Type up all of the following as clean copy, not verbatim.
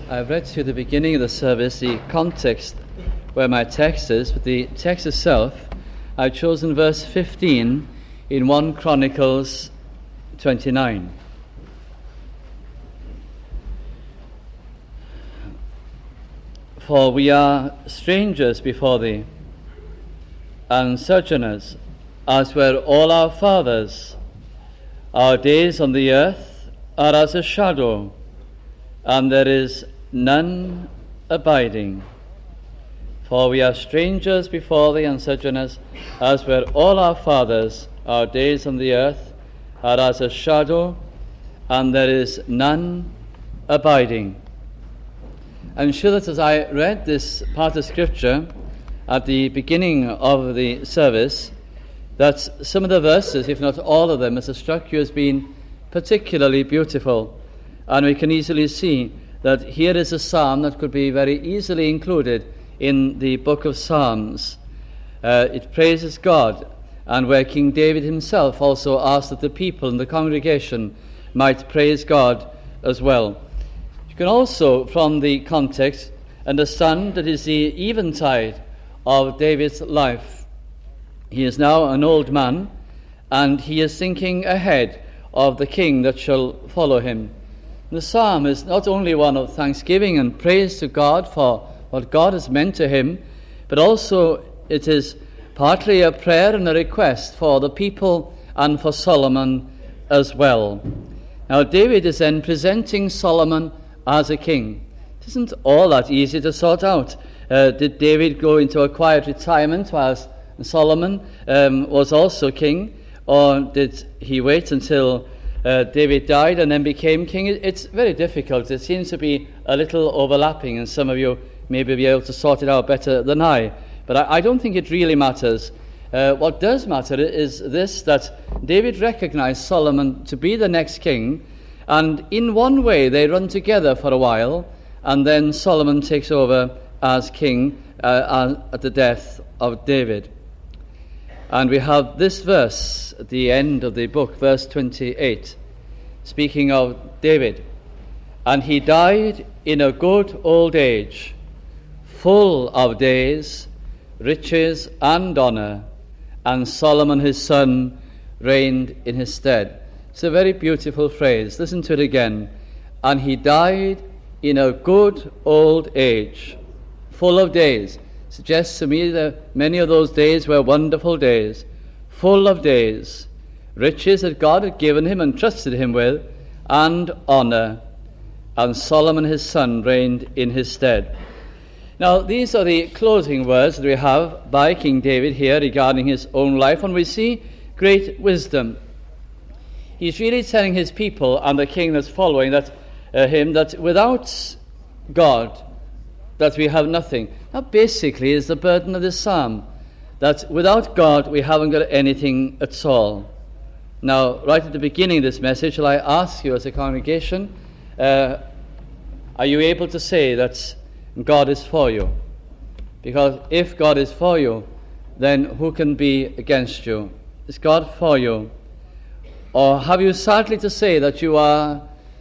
I've read to the beginning of the service the context where my text is, but the text itself, I've chosen verse 15 in 1 Chronicles 29. For we are strangers before thee, and sojourners, as were all our fathers. Our days on the earth are as a shadow, and there is none abiding. For we are strangers before thee and sojourners, as were all our fathers. Our days on the earth are as a shadow, and there is none abiding. I'm sure that as I read this part of Scripture at the beginning of the service, that some of the verses, if not all of them, must have struck you as being particularly beautiful. And we can easily see that here is a psalm that could be very easily included in the book of Psalms. It praises God, and where King David himself also asked that the people in the congregation might praise God as well. You can also, from the context, understand that it is the eventide of David's life. He is now an old man, and he is thinking ahead of the king that shall follow him. The psalm is not only one of thanksgiving and praise to God for what God has meant to him, but also it is partly a prayer and a request for the people and for Solomon as well. Now David is then presenting Solomon as a king. It isn't all that easy to sort out. Did David go into a quiet retirement whilst Solomon was also king, or did he wait until David died and then became king? It's very difficult. It seems to be a little overlapping, and some of you may be able to sort it out better than I. But I don't think it really matters. What does matter is this, that David recognized Solomon to be the next king, and in one way they run together for a while, and then Solomon takes over as king at the death of David. And we have this verse at the end of the book, verse 28, speaking of David. And he died in a good old age, full of days, riches and honor, and Solomon his son reigned in his stead. It's a very beautiful phrase. Listen to it again. And he died in a good old age, full of days. Suggests to me that many of those days were wonderful days, full of days, riches that God had given him and trusted him with, and honor, and Solomon his son reigned in his stead. Now these are the closing words that we have by King David here regarding his own life, and we see great wisdom. He's really telling his people and the king that's following him that without God, that we have nothing. That basically is the burden of this psalm, that without God we haven't got anything at all. Now, right at the beginning of this message, shall I ask you as a congregation, are you able to say that God is for you? Because if God is for you, then who can be against you? Is God for you? Or have you sadly to say that you are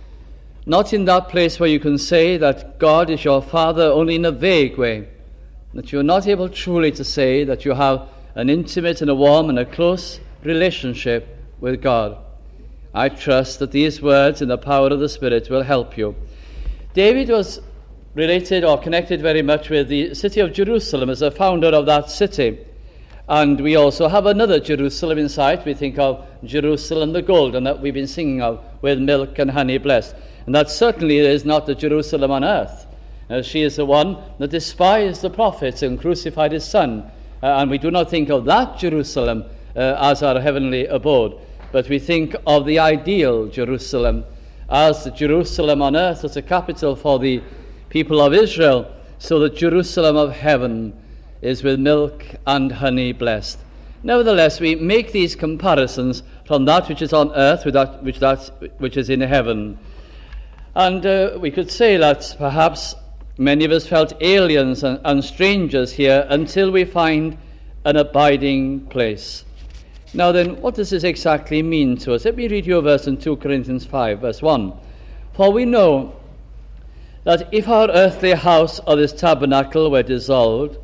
not in that place where you can say that God is your Father only in a vague way, that you're not able truly to say that you have an intimate and a warm and a close relationship with God? I trust that these words in the power of the Spirit will help you. David was related or connected very much with the city of Jerusalem as a founder of that city. And we also have another Jerusalem in sight. We think of Jerusalem the Golden that we've been singing of, with milk and honey blessed. And that certainly is not the Jerusalem on earth. She is the one that despised the prophets and crucified his son. And we do not think of that Jerusalem as our heavenly abode, but we think of the ideal Jerusalem as the Jerusalem on earth as a capital for the people of Israel. So the Jerusalem of heaven is with milk and honey blessed. Nevertheless, we make these comparisons from that which is on earth with that which is in heaven. And we could say that perhaps many of us felt aliens and strangers here until we find an abiding place. Now then, what does this exactly mean to us? Let me read you a verse in 2 Corinthians 5, verse 1. For we know that if our earthly house or this tabernacle were dissolved,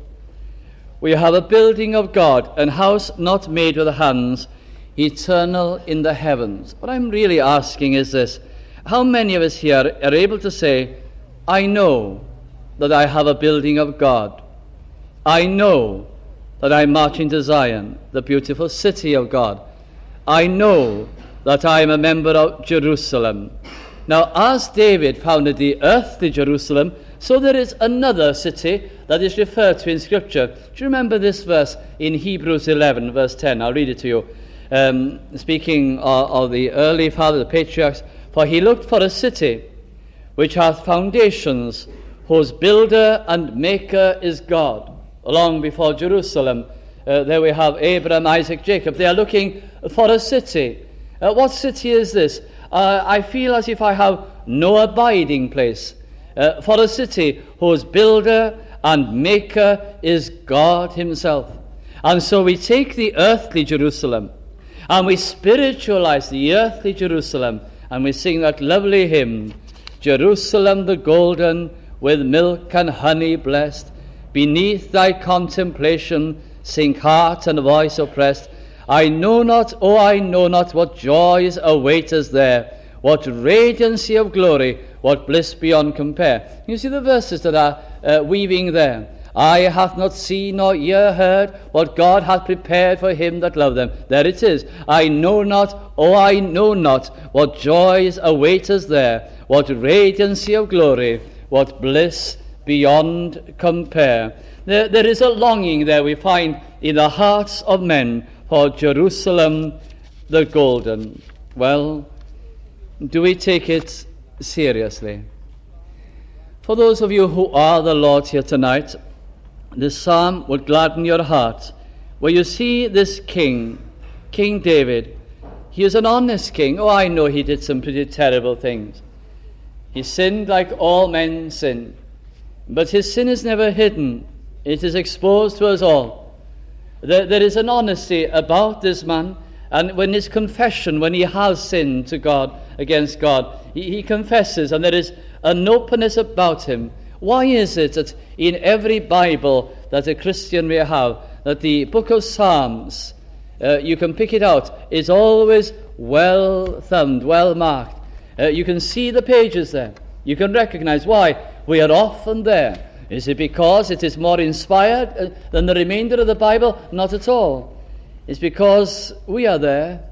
we have a building of God, an house not made with hands, eternal in the heavens. What I'm really asking is this: how many of us here are able to say, I know that I have a building of God. I know that I'm marching to Zion, the beautiful city of God. I know that I am a member of Jerusalem. Now, as David founded the earthly Jerusalem, so there is another city that is referred to in Scripture. Do you remember this verse in Hebrews 11, verse 10? I'll read it to you. Speaking of the early father, the patriarchs, for he looked for a city which hath foundations, whose builder and maker is God. Long before Jerusalem, there we have Abraham, Isaac, Jacob. They are looking for a city. What city is this? I feel as if I have no abiding place. For a city whose builder and maker is God himself. And so we take the earthly Jerusalem and we spiritualize the earthly Jerusalem, and we sing that lovely hymn, Jerusalem the golden, with milk and honey blessed, beneath thy contemplation sink heart and voice oppressed. I know not, oh I know not, what joys await us there, what radiancy of glory, what bliss beyond compare. You see the verses that are weaving there. Eye hath not seen nor ear heard what God hath prepared for him that love them. There it is. I know not, oh I know not, what joys await us there, what radiancy of glory, what bliss beyond compare. There is a longing there we find in the hearts of men for Jerusalem the golden. Well, do we take it seriously? For those of you who are the Lord here tonight, this psalm would gladden your heart, where you see this king, King David. He is an honest king. Oh, I know he did some pretty terrible things. He sinned like all men sin. But his sin is never hidden. It is exposed to us all. There is an honesty about this man, and when his confession, when he has sinned to God, against God, he confesses, and there is an openness about him. Why is it that in every Bible that a Christian may have, that the book of Psalms, you can pick it out, is always well thumbed, well marked? You can see the pages there. You can recognize why we are often there. Is it because it is more inspired than the remainder of the Bible? Not at all. It's because we are there.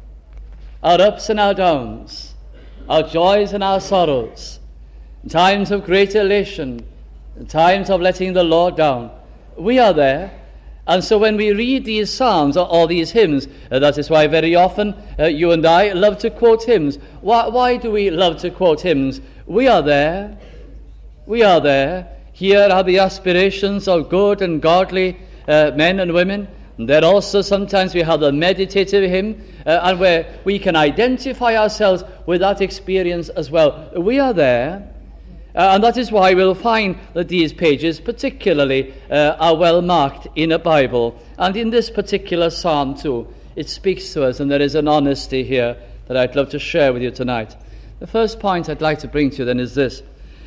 Our ups and our downs, our joys and our sorrows, times of great elation, times of letting the Lord down. We are there. And so when we read these psalms or these hymns, that is why very often you and I love to quote hymns. Why do we love to quote hymns? We are there. We are there. Here are the aspirations of good and godly men and women. And there also sometimes we have the meditative hymn, and where we can identify ourselves with that experience as well. We are there. And that is why we'll find that these pages particularly are well marked in a Bible. And in this particular psalm too, it speaks to us, and there is an honesty here that I'd love to share with you tonight. The first point I'd like to bring to you then is this: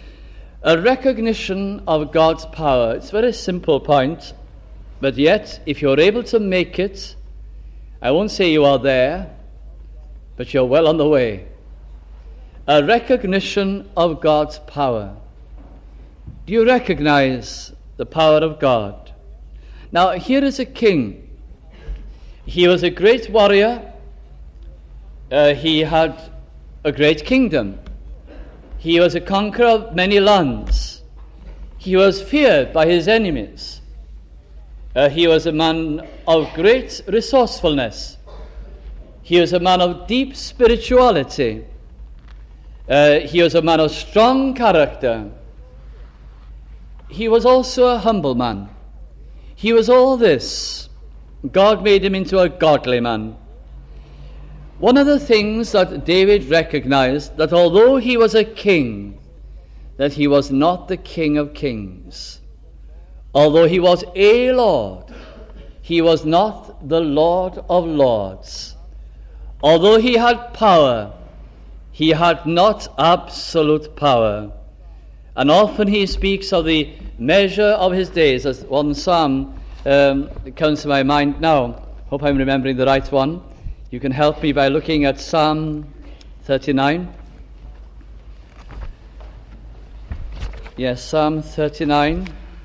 a recognition of God's power. It's a very simple point, but yet if you're able to make it, I won't say you are there, but you're well on the way. A recognition of God's power. Do you recognize the power of God? Now, here is a king. He was a great warrior. He had a great kingdom. He was a conqueror of many lands. He was feared by his enemies. He was a man of great resourcefulness. He was a man of deep spirituality. He was a man of strong character. He was also a humble man. He was all this. God made him into a godly man. One of the things that David recognized, that although he was a king, that he was not the King of Kings. Although he was a Lord, he was not the Lord of Lords. Although he had power, he had not absolute power. And often he speaks of the measure of his days. As one psalm comes to my mind now. Hope I'm remembering the right one. You can help me by looking at Psalm 39. Yes, Psalm 39.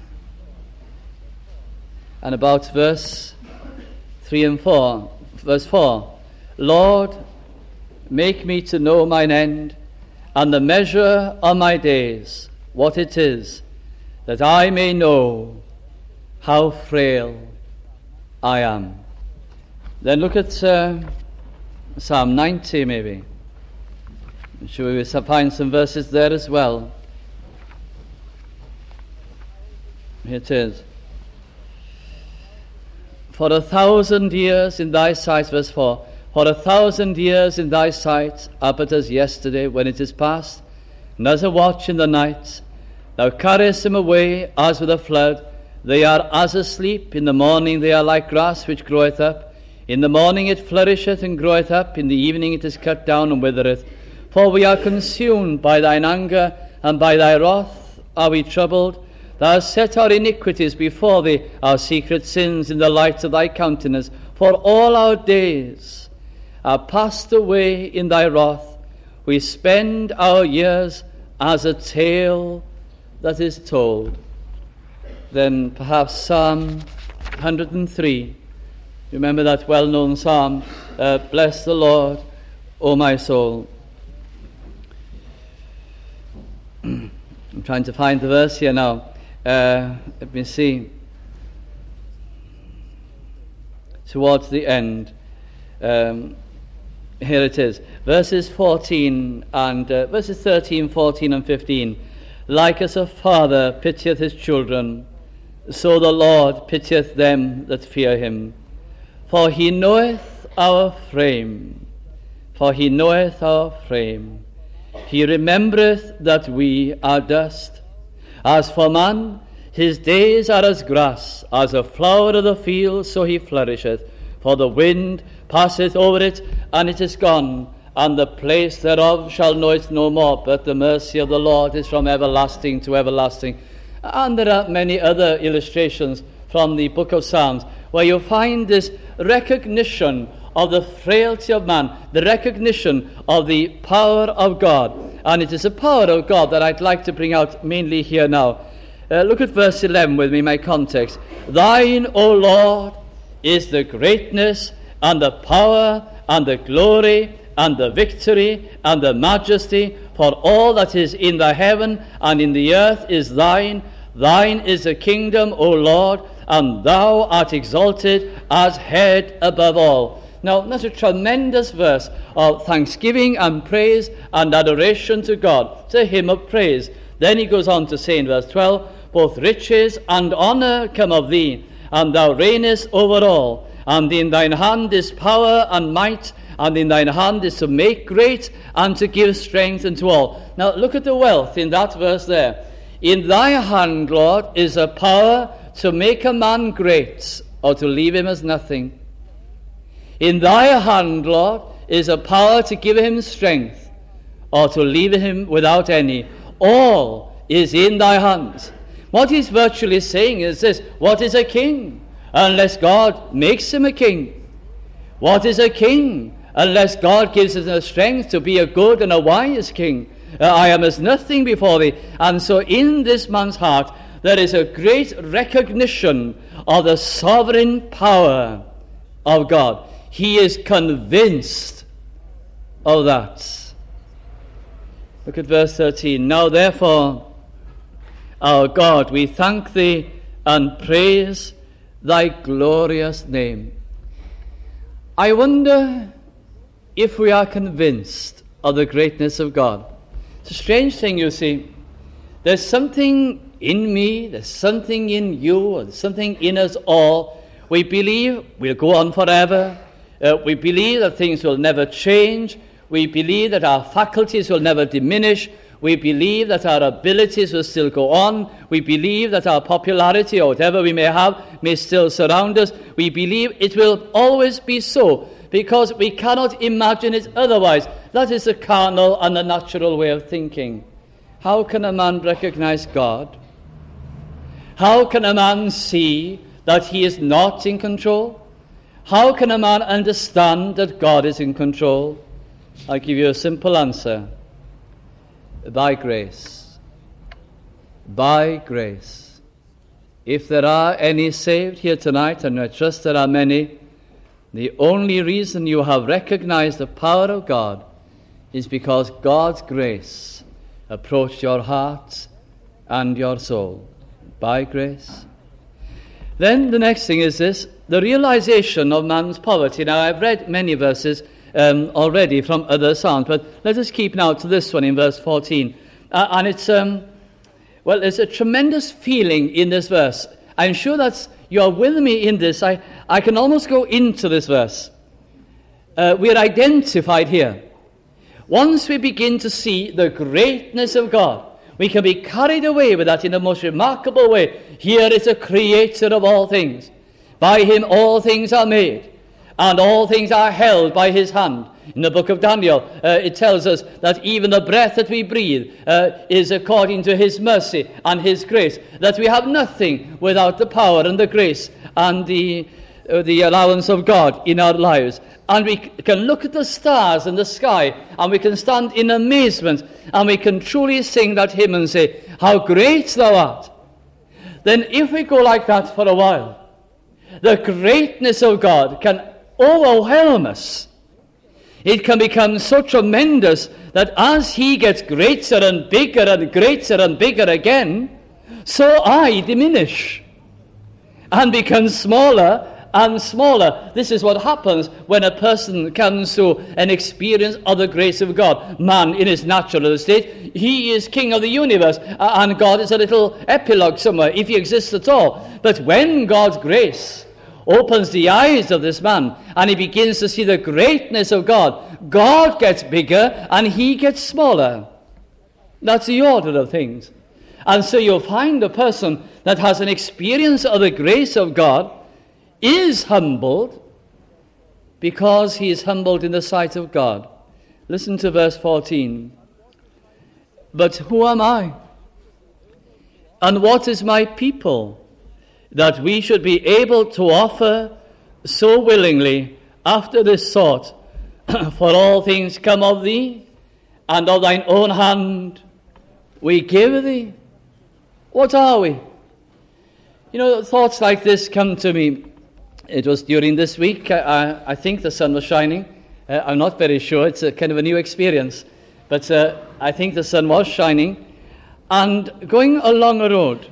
And about verse 3 and 4. Verse 4. Lord, make me to know mine end, and the measure of my days, what it is, that I may know how frail I am. Then look at Psalm 90 maybe. I'm sure we will find some verses there as well. Here it is. For 1,000 years in thy sight, verse 4, for 1,000 years in thy sight are but as yesterday when it is past, and as a watch in the night. Thou carriest them away as with a flood. They are as asleep. In the morning they are like grass which groweth up. In the morning it flourisheth and groweth up. In the evening it is cut down and withereth. For we are consumed by thine anger, and by thy wrath are we troubled. Thou hast set our iniquities before thee, our secret sins in the light of thy countenance. For all our days are passed away in thy wrath. We spend our years as a tale that is told. Then perhaps Psalm 103. Remember that well-known psalm, bless the Lord, O my soul. I'm trying to find the verse here now. Let me see. Towards the end. Here it is. Verses 14 and verses 13, 14 and 15. Like as a father pitieth his children, so the Lord pitieth them that fear him. For he knoweth our frame. For he knoweth our frame. He remembereth that we are dust. As for man, his days are as grass, as a flower of the field, so he flourisheth. For the wind passeth over it, and it is gone, and the place thereof shall know it no more. But the mercy of the Lord is from everlasting to everlasting. And there are many other illustrations from the book of Psalms, where you find this recognition of the frailty of man, the recognition of the power of God. And it is the power of God that I'd like to bring out mainly here now. Look at verse 11 with me, my context. Thine, O Lord, is the greatness and the power and the glory and the victory and the majesty, for all that is in the heaven and in the earth is thine. Thine is the kingdom, O Lord, and thou art exalted as head above all. Now, that's a tremendous verse of thanksgiving and praise and adoration to God. It's a hymn of praise. Then he goes on to say in verse 12, both riches and honour come of thee, and thou reignest over all. And in thine hand is power and might, and in thine hand is to make great and to give strength unto all. Now, look at the wealth in that verse there. In thy hand, Lord, is a power to make a man great or to leave him as nothing. In thy hand, Lord, is a power to give him strength or to leave him without any. All is in thy hands. What he's virtually saying is this: what is a king unless God makes him a king? What is a king unless God gives him the strength to be a good and a wise king? I am as nothing before thee. And so in this man's heart there is a great recognition of the sovereign power of God. He is convinced of that. Look at verse 13. Now therefore, our God, we thank thee and praise thy glorious name. I wonder if we are convinced of the greatness of God. It's a strange thing, you see. There's something in me, there's something in you, there's something in us all. We believe we'll go on forever. We believe that things will never change. We believe that our faculties will never diminish. We believe that our abilities will still go on. We believe that our popularity or whatever we may have may still surround us. We believe it will always be so because we cannot imagine it otherwise. That is the carnal and the natural way of thinking. how can a man recognize God? How can a man see that he is not in control? How can a man understand that God is in control? I'll give you a simple answer. By grace. By grace. If there are any saved here tonight, and I trust there are many, the only reason you have recognized the power of God is because God's grace approached your heart and your soul. By grace. Then the next thing is this, the realization of man's poverty. Now, I've read many verses already from other Psalms, but let us keep now to this one in verse 14. And it's, there's a tremendous feeling in this verse. I'm sure that you are with me in this. I can almost go into this verse. We're identified here. Once we begin to see the greatness of God, we can be carried away with that in the most remarkable way. Here is the creator of all things. By him all things are made, and all things are held by his hand. In the book of Daniel, it tells us that even the breath that we breathe is according to his mercy and his grace, that we have nothing without the power and the grace and the allowance of God in our lives. And we can look at the stars in the sky, and we can stand in amazement, and we can truly sing that hymn and say, how great thou art. Then if we go like that for a while, the greatness of God can overwhelm us. It can become so tremendous that as he gets greater and bigger and greater and bigger again, so I diminish and become smaller and smaller. This is what happens when a person comes to an experience of the grace of God. Man, in his natural state, he is king of the universe, and God is a little epilogue somewhere, if he exists at all. But when God's grace opens the eyes of this man, and he begins to see the greatness of God, God gets bigger, and he gets smaller. That's the order of things. And so you'll find a person that has an experience of the grace of God is humbled because he is humbled in the sight of God. Listen to verse 14. But who am I? And what is my people, that we should be able to offer so willingly after this sort? For all things come of thee, and of thine own hand we give thee. What are we? You know, thoughts like this come to me. It was during this week, I think the sun was shining. I'm not very sure, it's a kind of a new experience. But I think the sun was shining. And going along a road,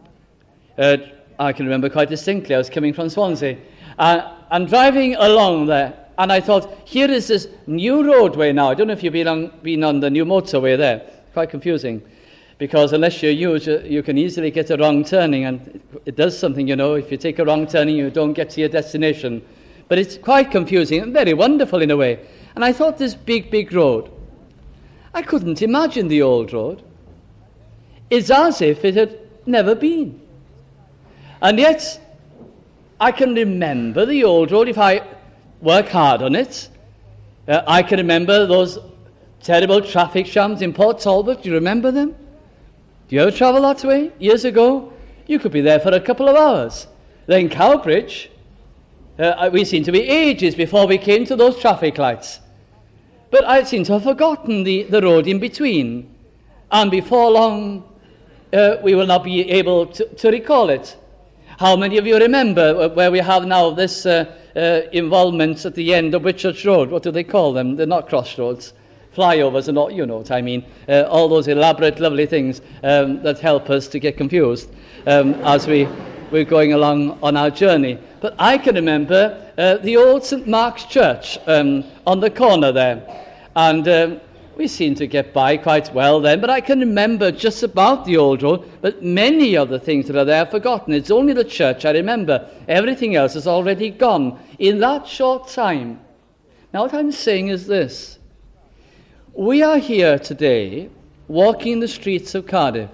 I can remember quite distinctly, I was coming from Swansea, and driving along there, and I thought, here is this new roadway now. I don't know if you've been on the new motorway there. Quite confusing. Because unless you're used, you can easily get a wrong turning, and it does something, you know. If you take a wrong turning, you don't get to your destination. But it's quite confusing and very wonderful in a way. And I thought this big, big road, I couldn't imagine the old road. It's as if it had never been. And yet, I can remember the old road if I work hard on it. I can remember those terrible traffic jams in Port Talbot. Do you remember them? Do you ever travel that way? Years ago, you could be there for a couple of hours. Then Cowbridge, we seem to be ages before we came to those traffic lights. But I seem to have forgotten the road in between. And before long, we will not be able to recall it. How many of you remember where we have now this involvement at the end of Whitchurch Road? What do they call them? They're not crossroads. Flyovers and all, you know what I mean, all those elaborate, lovely things that help us to get confused as we're going along on our journey. But I can remember the old St. Mark's Church on the corner there, and we seemed to get by quite well then, but I can remember just about the old road, but many of the things that are there are forgotten. It's only the church I remember. Everything else is already gone in that short time. Now what I'm saying is this. We are here today walking the streets of Cardiff.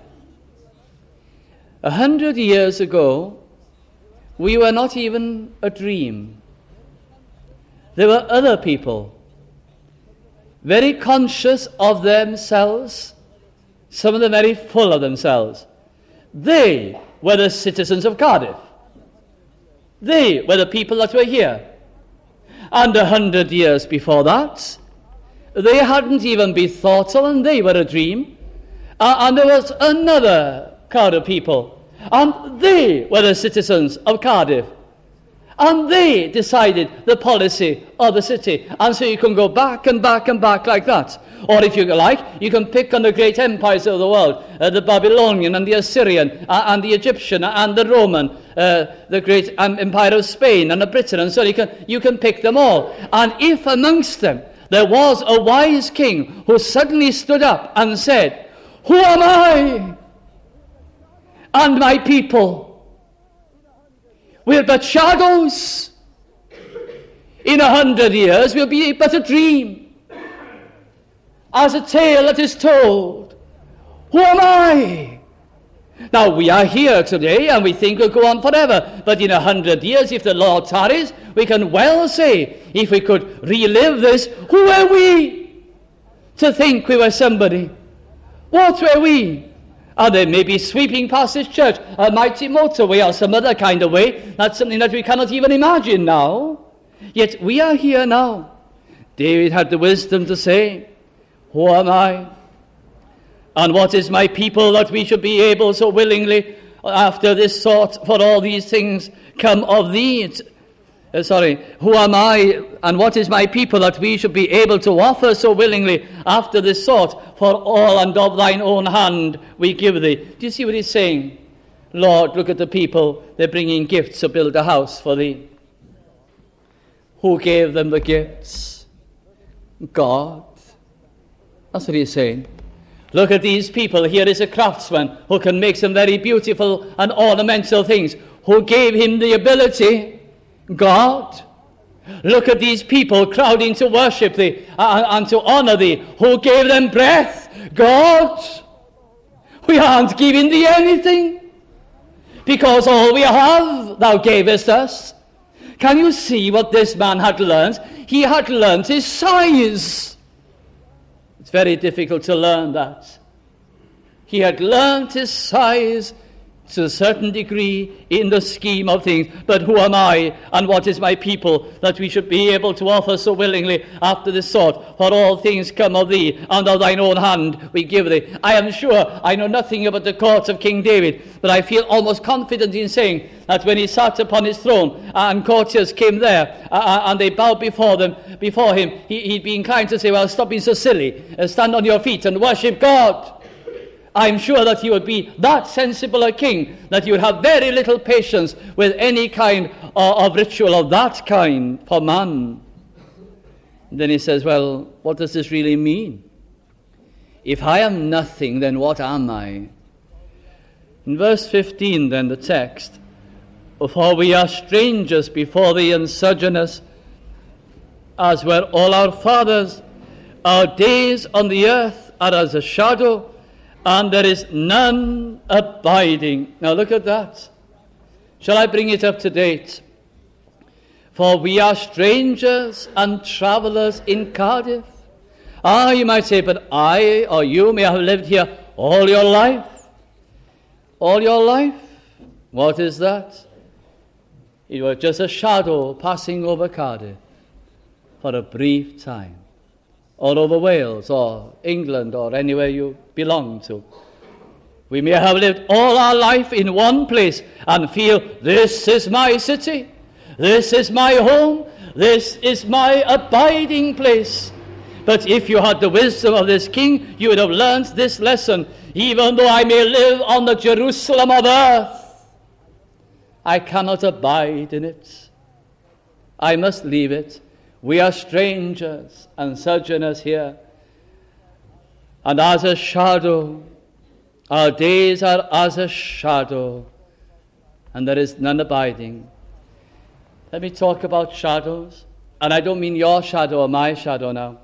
100 years ago, we were not even a dream. There were other people, very conscious of themselves, some of them very full of themselves. They were the citizens of Cardiff. They were the people that were here. And 100 years before that, they hadn't even been thought of, and they were a dream. And there was another crowd of people, and they were the citizens of Cardiff. And they decided the policy of the city. And so you can go back and back and back like that. Or if you like, you can pick on the great empires of the world, the Babylonian and the Assyrian and the Egyptian and the Roman, the great empire of Spain and of Britain. And so you can pick them all. And if amongst them there was a wise king who suddenly stood up and said, "Who am I and my people? We're but shadows. In 100 years we'll be but a dream, as a tale that is told. Who am I?" Now we are here today and we think we'll go on forever, but in 100 years, if the Lord tarries, we can well say, if we could relive this, who were we to think we were somebody? What were we? And they may be sweeping past this church, a mighty motorway or some other kind of way. That's something that we cannot even imagine now. Yet we are here now. David had the wisdom to say, "Who am I? And what is my people, that we should be able so willingly after this sort, for all these things come of thee." Who am I, and what is my people, that we should be able to offer so willingly after this sort, for all and of thine own hand we give thee. Do you see what he's saying? Lord, look at the people, they're bringing gifts to build a house for thee. Who gave them the gifts? God. That's what he's saying. Look at these people. Here is a craftsman who can make some very beautiful and ornamental things. Who gave him the ability? God. Look at these people crowding to worship thee and to honor thee. Who gave them breath? God. We aren't giving thee anything, because all we have thou gavest us. Can you see what this man had learned? He had learned his size. It's very difficult to learn that. He had learned his size to a certain degree in the scheme of things. But who am I, and what is my people, that we should be able to offer so willingly after this sort? For all things come of thee, and of thine own hand we give thee. I am sure I know nothing about the courts of King David, but I feel almost confident in saying that when he sat upon his throne and courtiers came there and they bowed before him, he'd be inclined to say, "Well, stop being so silly. Stand on your feet and worship God." I'm sure that he would be that sensible a king that he would have very little patience with any kind of ritual of that kind for man. And then he says, well, what does this really mean? If I am nothing, then what am I? In verse 15, then, the text, "For we are strangers before thee and sojourners, as were all our fathers. Our days on the earth are as a shadow, and there is none abiding." Now look at that. Shall I bring it up to date? "For we are strangers and travellers in Cardiff." You might say, but I or you may have lived here all your life. All your life? What is that? It was just a shadow passing over Cardiff for a brief time. Or over Wales, or England, or anywhere you belong to. We may have lived all our life in one place and feel, this is my city, this is my home, this is my abiding place. But if you had the wisdom of this king, you would have learned this lesson. Even though I may live on the Jerusalem of earth, I cannot abide in it. I must leave it. We are strangers and sojourners here. And as a shadow, our days are as a shadow, and there is none abiding. Let me talk about shadows. And I don't mean your shadow or my shadow now.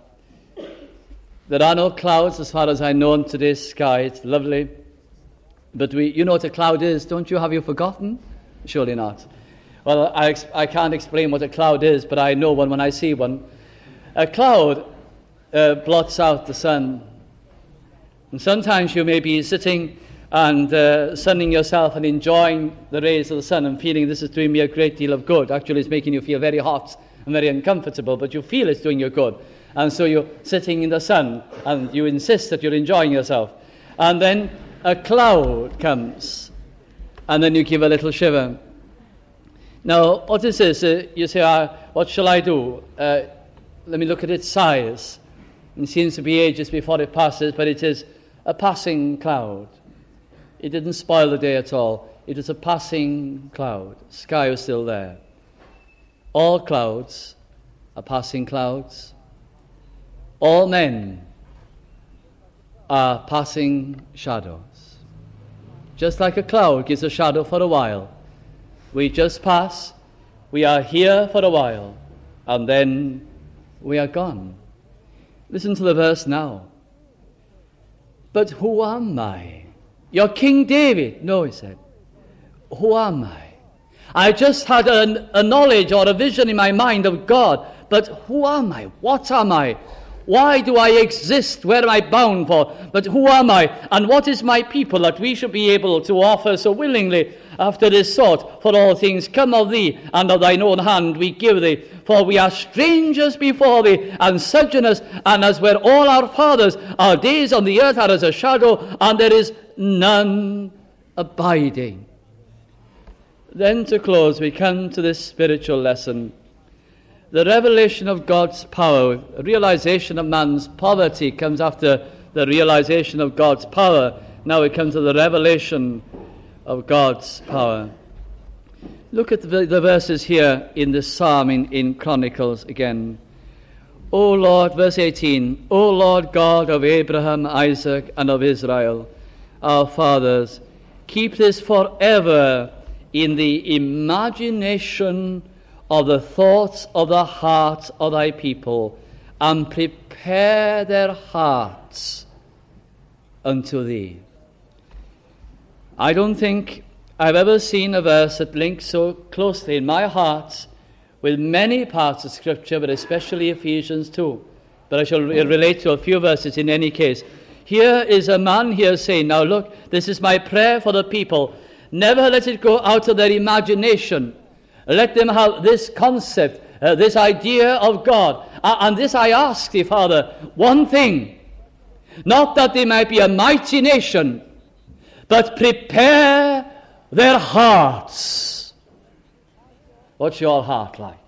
There are no clouds as far as I know in today's sky. It's lovely. But you know what a cloud is, don't you? Have you forgotten? Surely not. Well, I can't explain what a cloud is, but I know one when I see one. A cloud blots out the sun. And sometimes you may be sitting and sunning yourself and enjoying the rays of the sun and feeling this is doing me a great deal of good. Actually, it's making you feel very hot and very uncomfortable, but you feel it's doing you good. And so you're sitting in the sun and you insist that you're enjoying yourself. And then a cloud comes and then you give a little shiver. Now, what is this? You say, what shall I do? Let me look at its size. It seems to be ages before it passes, but it is a passing cloud. It didn't spoil the day at all. It was a passing cloud. Sky was still there. All clouds are passing clouds. All men are passing shadows. Just like a cloud gives a shadow for a while. We just pass. We are here for a while. And then we are gone. Listen to the verse now. But who am I? You're King David. No, he said. Who am I? I just had a knowledge or a vision in my mind of God. But who am I? What am I? Why do I exist? Where am I bound for? But who am I? And what is my people that we should be able to offer so willingly after this sort? For all things come of thee, and of thine own hand we give thee. For we are strangers before thee, and sojourners, and as were all our fathers, our days on the earth are as a shadow, and there is none abiding. Then to close, we come to this spiritual lesson. The revelation of God's power, realization of man's poverty comes after the realization of God's power. Now we come to the revelation of God's power. Look at the verses here in the Psalm in Chronicles again. O Lord, verse 18, O Lord God of Abraham, Isaac, and of Israel, our fathers, keep this forever in the imagination of the thoughts of the heart of thy people, and prepare their hearts unto thee. I don't think I've ever seen a verse that links so closely in my heart with many parts of Scripture, but especially Ephesians 2. But I shall relate to a few verses in any case. Here is a man here saying, now look, this is my prayer for the people. Never let it go out of their imagination. Let them have this concept, this idea of God. And this I ask thee, Father, one thing. Not that they might be a mighty nation, but prepare their hearts. What's your heart like?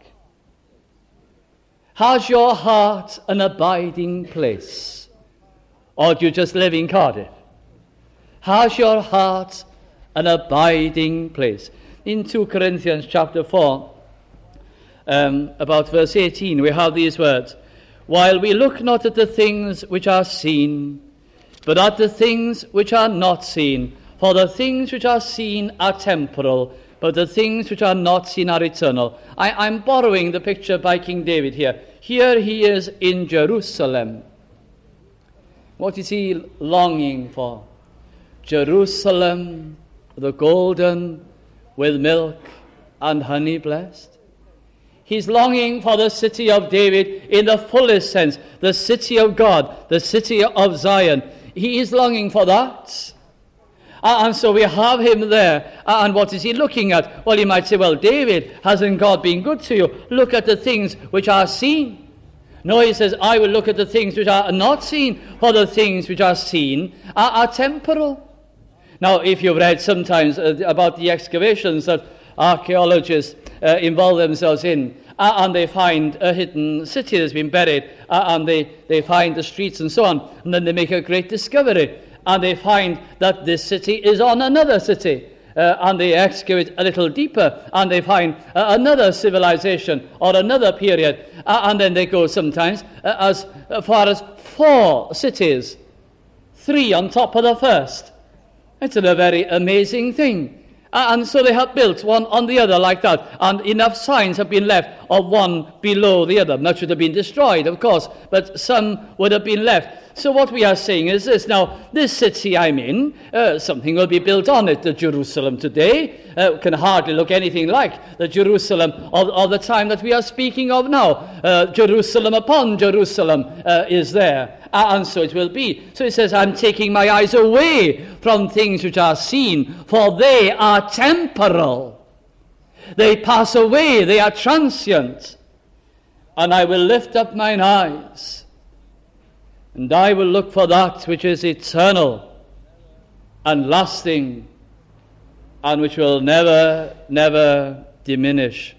Has your heart an abiding place? Or do you just live in Cardiff? Has your heart an abiding place? In 2 Corinthians chapter 4, about verse 18, we have these words. While we look not at the things which are seen, but at the things which are not seen. For the things which are seen are temporal, but the things which are not seen are eternal. I'm borrowing the picture by King David here. Here he is in Jerusalem. What is he longing for? Jerusalem, the golden, with milk and honey blessed. He's longing for the city of David in the fullest sense, the city of God, the city of Zion. He is longing for that. And so we have him there. And what is he looking at? Well, you might say, well, David, hasn't God been good to you? Look at the things which are seen. No, he says, I will look at the things which are not seen, for the things which are seen are temporal. Now, if you've read sometimes about the excavations that archaeologists involve themselves in, and they find a hidden city that's been buried, and they find the streets and so on, and then they make a great discovery, and they find that this city is on another city, and they excavate a little deeper, and they find another civilization or another period, and then they go sometimes as far as 4 cities, 3 on top of the first. It's a very amazing thing. And so they have built one on the other like that. And enough signs have been left of one below the other. Much would have been destroyed, of course, but some would have been left. So what we are saying is this. Now, this city I'm in, something will be built on it. The Jerusalem today can hardly look anything like the Jerusalem of the time that we are speaking of now. Jerusalem upon Jerusalem is there. and so it will be. So he says, I'm taking my eyes away from things which are seen, for they are temporal. They pass away, they are transient. And I will lift up mine eyes, and I will look for that which is eternal and lasting, and which will never, never diminish.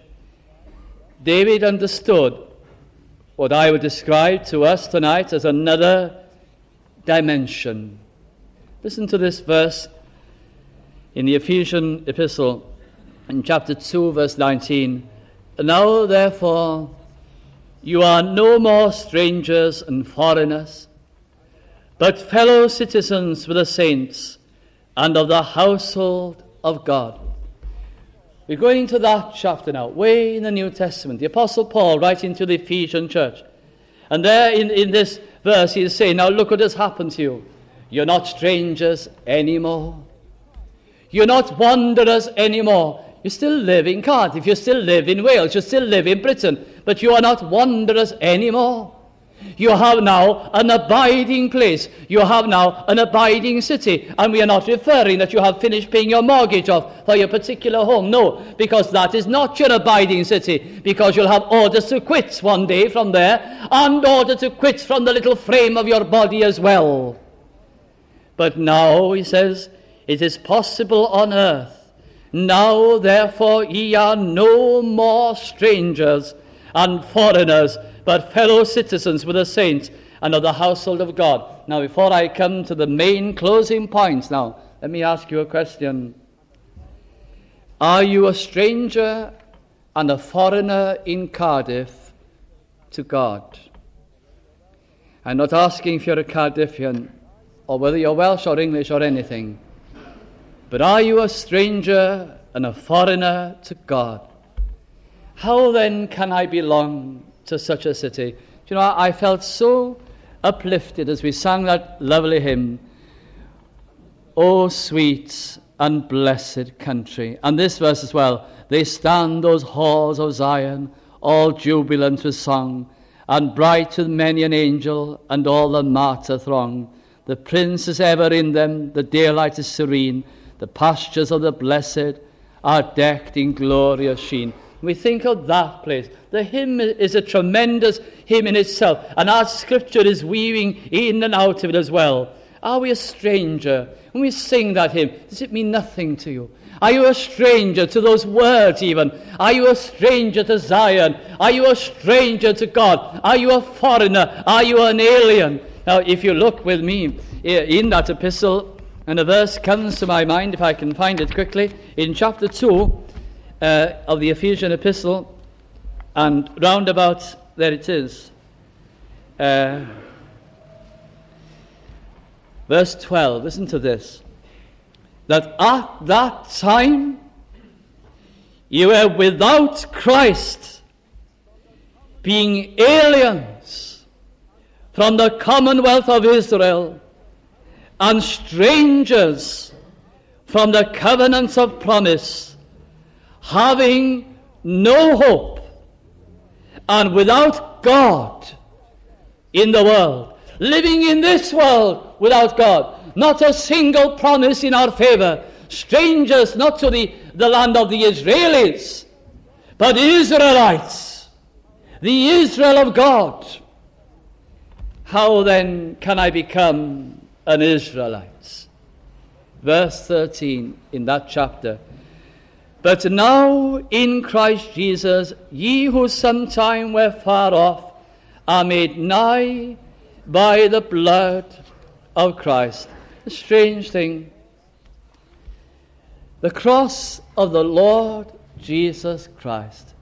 David understood what I would describe to us tonight as another dimension. Listen to this verse in the Ephesian epistle, in chapter 2, verse 19. Now, therefore, you are no more strangers and foreigners, but fellow citizens with the saints and of the household of God. We're going into that chapter now, way in the New Testament. The Apostle Paul writing to the Ephesian church. And there in this verse he is saying, now look what has happened to you. You're not strangers anymore. You're not wanderers anymore. You still live in Cardiff, you still live in Wales, you still live in Britain, but you are not wanderers anymore. You have now an abiding place. You have now an abiding city. And we are not referring that you have finished paying your mortgage off for your particular home. No, because that is not your abiding city. Because you'll have orders to quit one day from there, and order to quit from the little frame of your body as well. But now, he says, it is possible on earth. Now, therefore, ye are no more strangers and foreigners, but fellow citizens with the saints and of the household of God. Now, before I come to the main closing points now, let me ask you a question. Are you a stranger and a foreigner in Cardiff to God? I'm not asking if you're a Cardiffian or whether you're Welsh or English or anything, but are you a stranger and a foreigner to God? How then can I belong to such a city? Do you know, I felt so uplifted as we sang that lovely hymn, "O sweet and blessed country." And this verse as well, "They stand those halls of Zion, all jubilant with song, and bright with many an angel and all the martyr throng. The Prince is ever in them, the daylight is serene, the pastures of the blessed are decked in glorious sheen." We think of that place. The hymn is a tremendous hymn in itself, and our scripture is weaving in and out of it as well. Are we a stranger? When we sing that hymn, does it mean nothing to you? Are you a stranger to those words even? Are you a stranger to Zion? Are you a stranger to God? Are you a foreigner? Are you an alien? Now, if you look with me in that epistle, and a verse comes to my mind, if I can find it quickly, in chapter 2, of the Ephesian epistle, and round about there it is, verse 12. Listen to this: that at that time you were without Christ, being aliens from the commonwealth of Israel and strangers from the covenants of promise, having no hope, and without God in the world, living in this world without God, not a single promise in our favor, strangers not to the land of the Israelis, but Israelites, the Israel of God. How then can I become an Israelite? Verse 13 in that chapter: "But now in Christ Jesus, ye who sometime were far off are made nigh by the blood of Christ." A strange thing. The cross of the Lord Jesus Christ.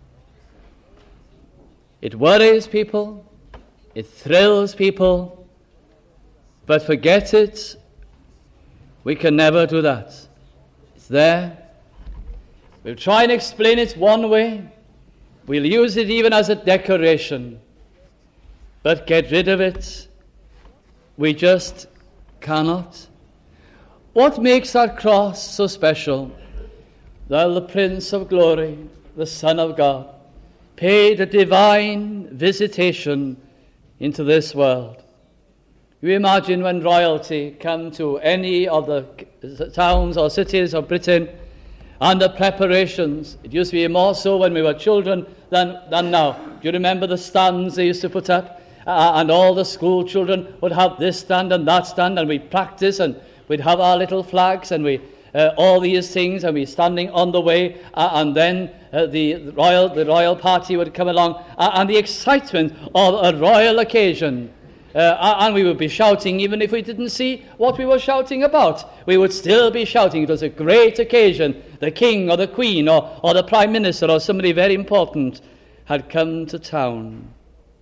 It worries people, it thrills people, but forget it, we can never do that. It's there. We'll try and explain it one way. We'll use it even as a decoration. But get rid of it, we just cannot. What makes that cross so special? Well, the Prince of Glory, the Son of God, paid a divine visitation into this world. You imagine when royalty come to any of the towns or cities of Britain, and the preparations, it used to be more so when we were children than now. Do you remember the stands they used to put up? And all the school children would have this stand and that stand, and we'd practice, and we'd have our little flags, and all these things, and we're standing on the way, and then the royal party would come along, and the excitement of a royal occasion. And we would be shouting, even if we didn't see what we were shouting about. We would still be shouting. It was a great occasion. The king or the queen or the prime minister or somebody very important had come to town.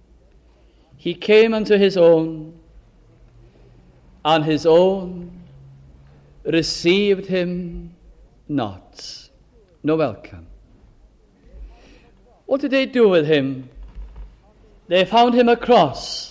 He came unto his own, and his own received him not. No welcome. What did they do with him? They found him a cross,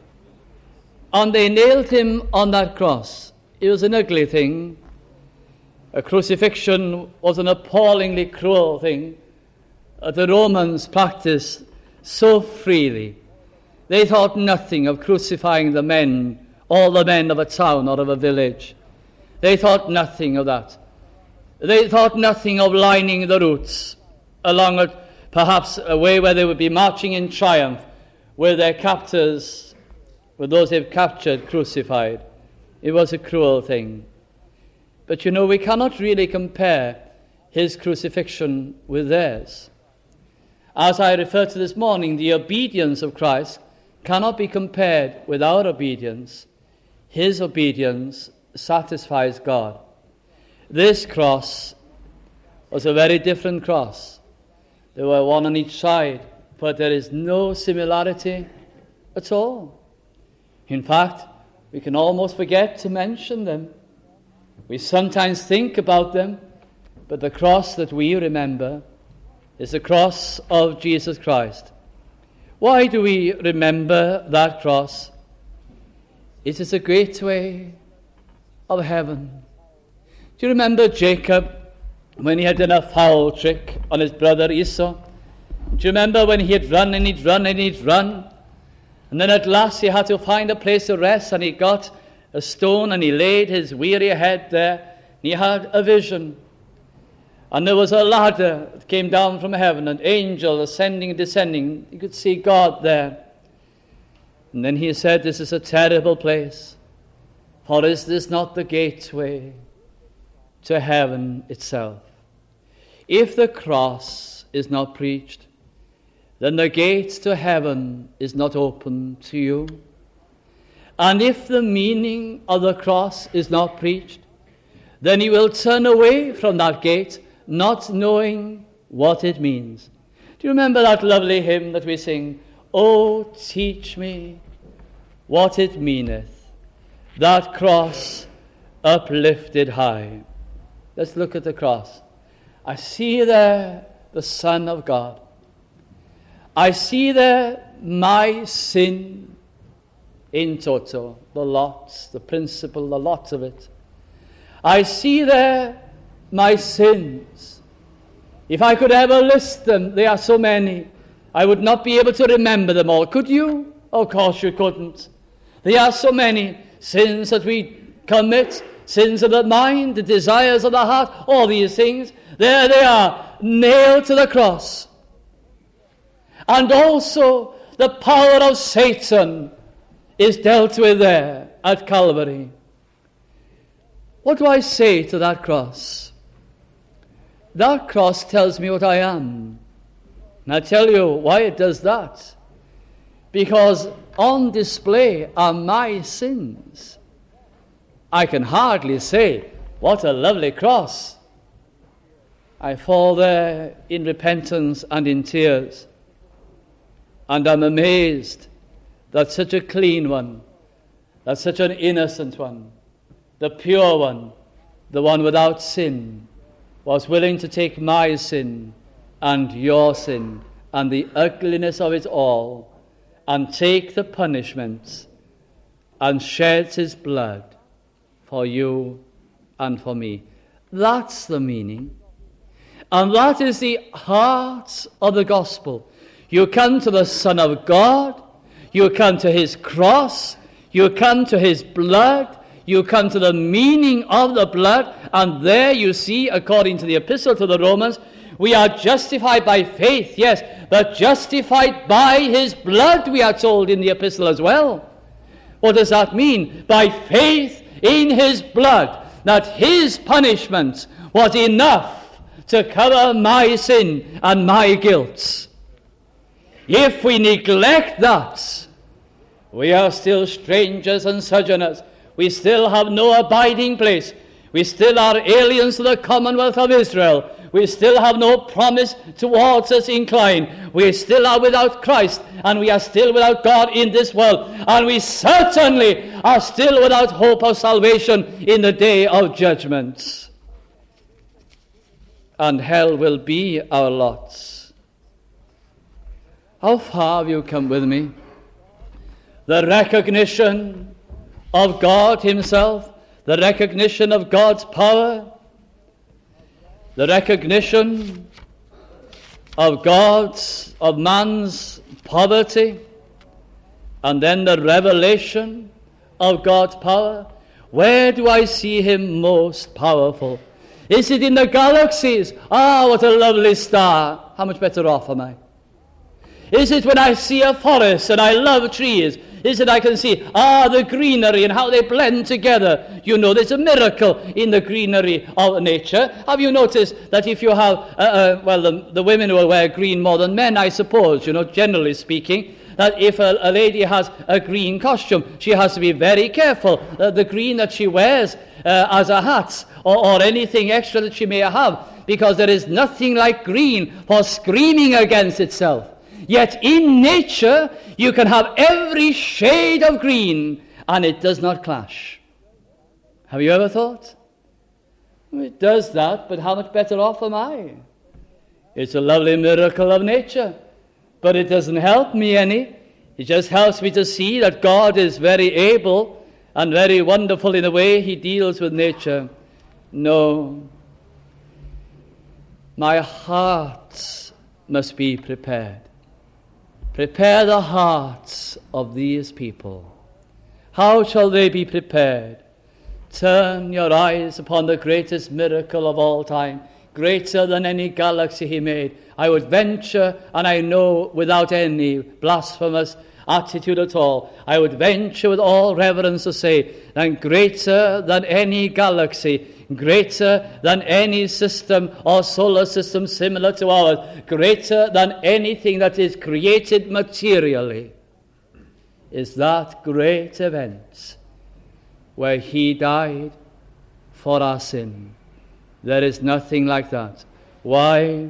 and they nailed him on that cross. It was an ugly thing. A crucifixion was an appallingly cruel thing. The Romans practiced so freely. They thought nothing of crucifying the men, all the men of a town or of a village. They thought nothing of that. They thought nothing of lining the routes along perhaps a way where they would be marching in triumph with their captors, with those they've captured, crucified. It was a cruel thing. But we cannot really compare his crucifixion with theirs. As I referred to this morning, the obedience of Christ cannot be compared with our obedience. His obedience satisfies God. This cross was a very different cross. There were one on each side, but there is no similarity at all. In fact, we can almost forget to mention them. We sometimes think about them, but the cross that we remember is the cross of Jesus Christ. Why do we remember that cross? It is a gateway of heaven. Do you remember Jacob when he had done a foul trick on his brother Esau? Do you remember when he had run and he'd run and he'd run? And then at last he had to find a place to rest, and he got a stone and he laid his weary head there. And he had a vision. And there was a ladder that came down from heaven, an angel ascending and descending. You could see God there. And then he said, "This is a terrible place, for is this not the gateway to heaven itself?" If the cross is not preached, then the gate to heaven is not open to you. And if the meaning of the cross is not preached, then you will turn away from that gate, not knowing what it means. Do you remember that lovely hymn that we sing? "Oh, teach me what it meaneth, that cross uplifted high." Let's look at the cross. I see there the Son of God. I see there my sin in toto, the lot, the principle, the lot of it. I see there my sins. If I could ever list them, they are so many, I would not be able to remember them all. Could you? Of course you couldn't. There are so many sins that we commit, sins of the mind, the desires of the heart, all these things. There they are, nailed to the cross. And also the power of Satan is dealt with there at Calvary. What do I say to that cross? That cross tells me what I am. And I tell you why it does that. Because on display are my sins. I can hardly say, "What a lovely cross." I fall there in repentance and in tears. And I'm amazed that such a clean one, that such an innocent one, the pure one, the one without sin, was willing to take my sin and your sin and the ugliness of it all and take the punishment and sheds his blood for you and for me. That's the meaning. And that is the heart of the gospel. You come to the Son of God, you come to his cross, You come to his blood, you come to the meaning of the blood, and there you see, according to the epistle to the Romans, we are justified by faith, yes, but justified by his blood, we are told in the epistle as well. What does that mean? By faith in his blood, that his punishment was enough to cover my sin and my guilt. If we neglect that, we are still strangers and sojourners. We still have no abiding place. We still are aliens to the commonwealth of Israel. We still have no promise towards us inclined. We still are without Christ, and we are still without God in this world. And we certainly are still without hope of salvation in the day of judgment. And hell will be our lot. How far have you come with me? The recognition of God himself, the recognition of God's power, the recognition of man's poverty, and then the revelation of God's power. Where do I see him most powerful? Is it in the galaxies? Ah, what a lovely star. How much better off am I? Is it when I see a forest and I love trees? Is it I can see, the greenery and how they blend together? You know, there's a miracle in the greenery of nature. Have you noticed that if you have, the women will wear green more than men, I suppose, generally speaking, that if a lady has a green costume, she has to be very careful. The green that she wears as a hat or anything extra that she may have, because there is nothing like green for screaming against itself. Yet in nature, you can have every shade of green, and it does not clash. Have you ever thought? It does that, but how much better off am I? It's a lovely miracle of nature, but it doesn't help me any. It just helps me to see that God is very able and very wonderful in the way he deals with nature. No. My heart must be prepared. Prepare the hearts of these people. How shall they be prepared? Turn your eyes upon the greatest miracle of all time, greater than any galaxy he made. I would venture, and I know without any blasphemous attitude at all, I would venture with all reverence to say, that greater than any galaxy, greater than any system or solar system similar to ours, greater than anything that is created materially, is that great event where he died for our sin. There is nothing like that. Why?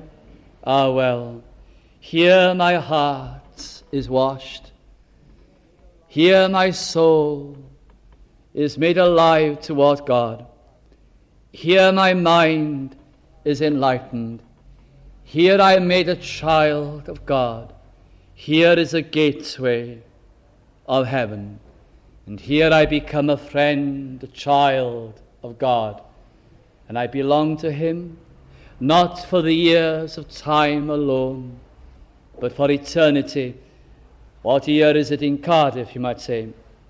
Here my heart is washed. Here my soul is made alive toward God. Here my mind is enlightened. Here I am made a child of God. Here is a gateway of heaven. And here I become a friend, a child of God. And I belong to him, not for the years of time alone, but for eternity. What year is it in Cardiff, you might say?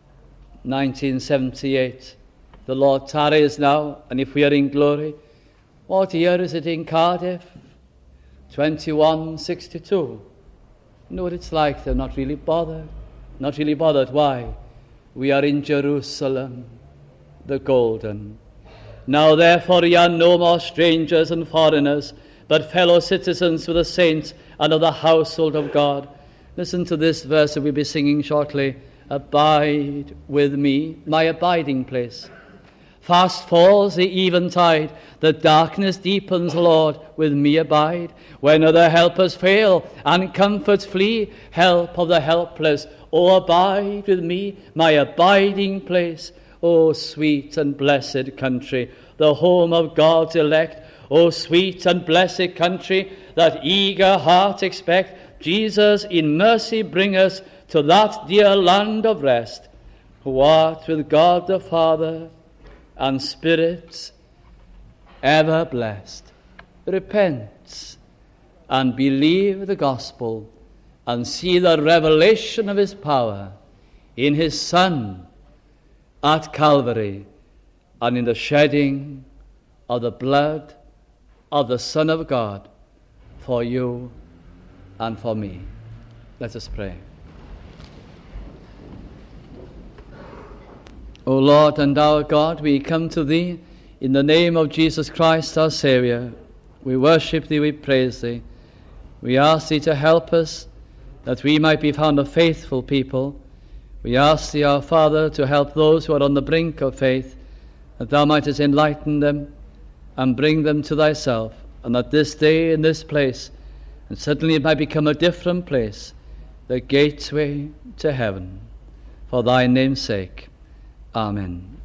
1978. The Lord tarries now, and if we are in glory, what year is it in Cardiff? 2162. You know what it's like? They're not really bothered. Not really bothered. Why? We are in Jerusalem, the golden. Now therefore ye are no more strangers and foreigners, but fellow citizens with the saints and of the household of God. Listen to this verse that we'll be singing shortly. Abide with me, my abiding place. Fast falls the eventide, the darkness deepens, Lord, with me abide. When other helpers fail and comforts flee, help of the helpless, oh, abide with me, my abiding place. O sweet and blessed country, the home of God's elect. O sweet and blessed country, that eager heart expect. Jesus in mercy bring us to that dear land of rest, who art with God the Father and Spirit ever blessed. Repent and believe the gospel and see the revelation of his power in his Son, at Calvary and in the shedding of the blood of the Son of God for you and for me. Let us pray. O Lord and our God, we come to thee in the name of Jesus Christ, our Saviour. We worship thee, we praise thee. We ask thee to help us, that we might be found a faithful people. We ask thee, our Father, to help those who are on the brink of faith, that thou mightest enlighten them and bring them to thyself, and that this day in this place, and suddenly it might become a different place, the gateway to heaven. For thy name's sake. Amen.